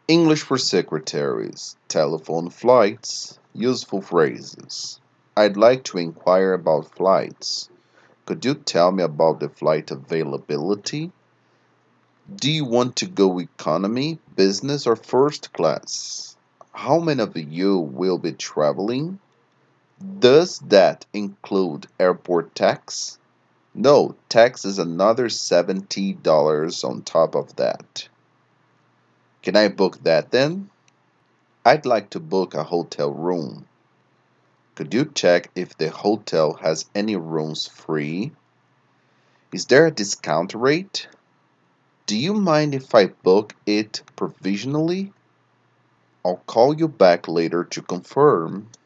English for secretaries, telephone flights, useful phrases. I'd like to inquire about flights. Could you tell me about the flight availability? Do you want to go economy, business, or first class? How many of you will be traveling? Does that include airport tax? No, tax is another $70 on top of that. Can I book that then? I'd like to book a hotel room. Could you check if the hotel has any rooms free? Is there a discount rate? Do you mind if I book it provisionally? I'll call you back later to confirm.